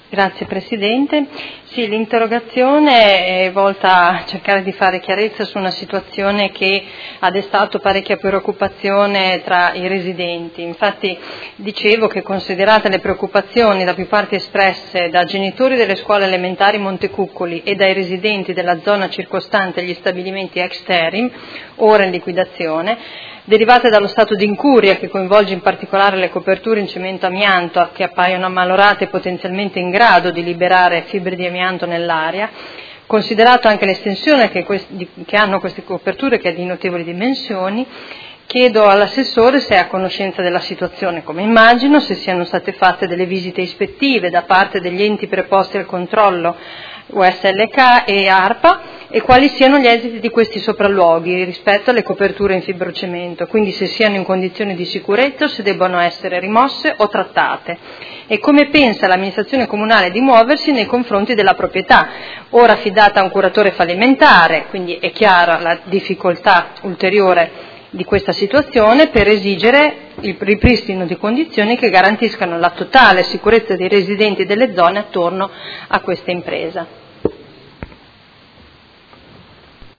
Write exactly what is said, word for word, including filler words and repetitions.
Grazie Presidente. Sì, l'interrogazione è volta a cercare di fare chiarezza su una situazione che ha destato parecchia preoccupazione tra i residenti. Infatti dicevo che, considerate le preoccupazioni da più parti espresse da genitori delle scuole elementari Montecuccoli e dai residenti della zona circostante agli stabilimenti ex Terim, ora in liquidazione, derivate dallo stato di incuria che coinvolge in particolare le coperture in cemento amianto che appaiono ammalorate e potenzialmente in grado di liberare fibre di amianto nell'aria, considerato anche l'estensione che, questi, che hanno queste coperture, che è di notevoli dimensioni, chiedo all'assessore se è a conoscenza della situazione, come immagino, se siano state fatte delle visite ispettive da parte degli enti preposti al controllo U S L K e ARPA e quali siano gli esiti di questi sopralluoghi rispetto alle coperture in fibrocemento, quindi se siano in condizioni di sicurezza o se debbano essere rimosse o trattate, e come pensa l'amministrazione comunale di muoversi nei confronti della proprietà, ora affidata a un curatore fallimentare, quindi è chiara la difficoltà ulteriore di questa situazione, per esigere il ripristino di condizioni che garantiscano la totale sicurezza dei residenti delle zone attorno a questa impresa.